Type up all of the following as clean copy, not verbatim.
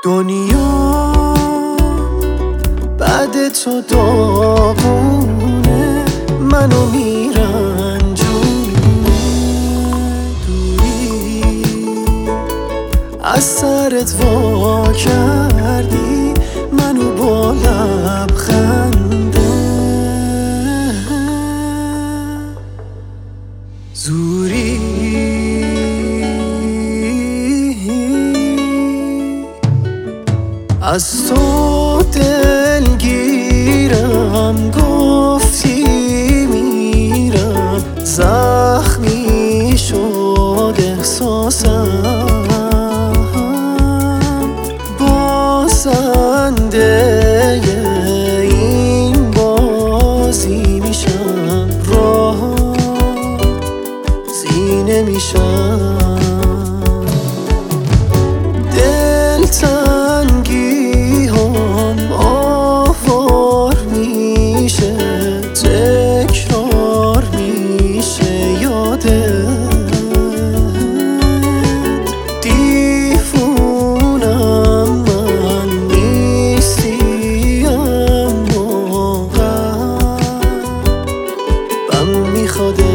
دنیا بعد تو داغونه، منو میرنجونه. دوری از سرت وا کردی منو با لبخنده. زوری از تو دلگیرم، گفتی میرم، زخمی شد احساسم. بازنده این بازی میشم، راضی نمیشم. دلتنگی هم آوار میشه، تکرار میشه یادت. دیوونم من نیستی، اما قلبم میخواده.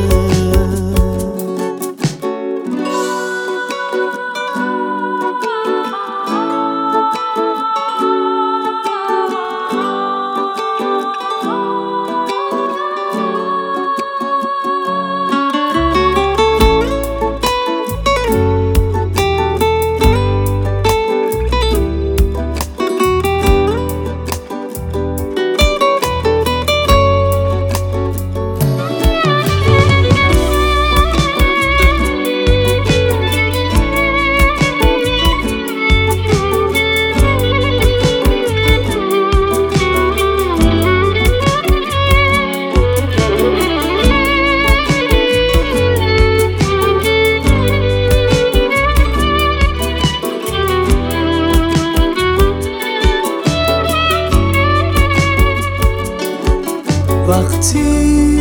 وقتی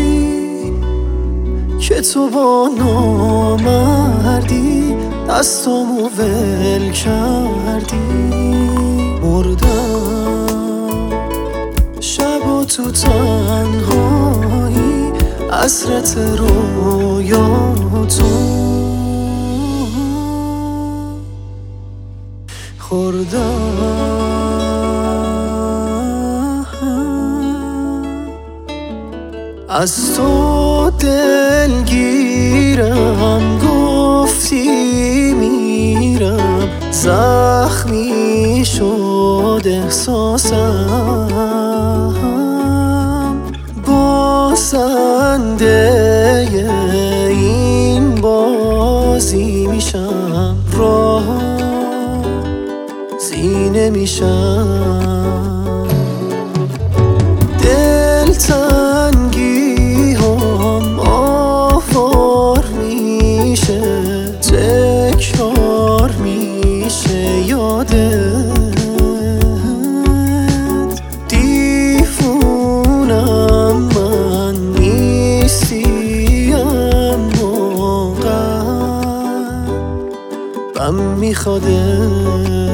که تو با نامردی دستامو ول کردی، مردم شب و تو تنهایی، حسرت رویاتو خوردم. از تو دلگیرم، گفتی میرم، زخمی شد احساسم. بازنده این بازی میشم، راضی نمیشم. دلتنگی هم آوار میشه، تکرار میشه یادت. دیوونم من نیستی، اما قلبم میخواده.